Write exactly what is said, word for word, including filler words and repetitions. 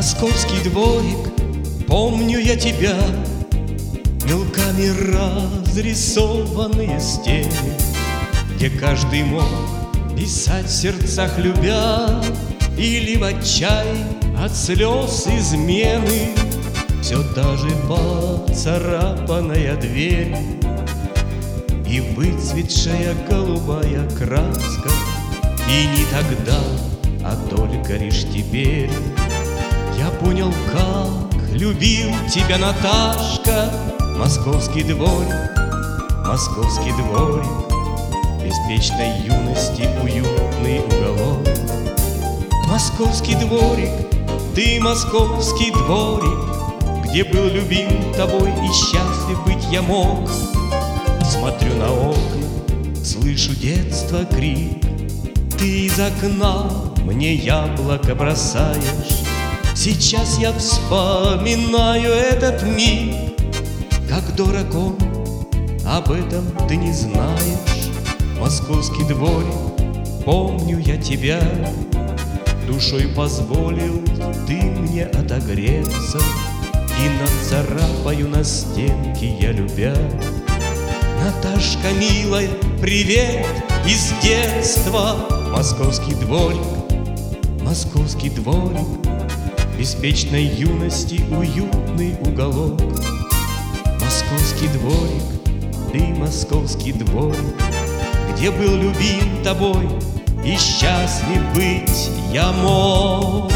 Московский дворик, помню я тебя, мелками разрисованные стены, где каждый мог писать в сердцах любя, или в отчаянии от слез измены. Все та же поцарапанная дверь и выцветшая голубая краска. И не тогда, а только лишь теперь я понял, как любил тебя, Наташка. Московский дворик, московский дворик, беспечной юности уютный уголок. Московский дворик, ты московский дворик, где был любим тобой и счастлив быть я мог. Смотрю на окна, слышу детства крик, ты из окна мне яблоко бросаешь. Сейчас я вспоминаю этот миг, как дорог он, об этом ты не знаешь. Московский дворик, помню я тебя, душой позволил ты мне отогреться, и нацарапаю на стенке я любя. Наташка, милая, привет из детства. Московский дворик, московский дворик, беспечной юности уютный уголок. Московский дворик, ты московский дворик, где был любим тобой и счастлив быть я мог.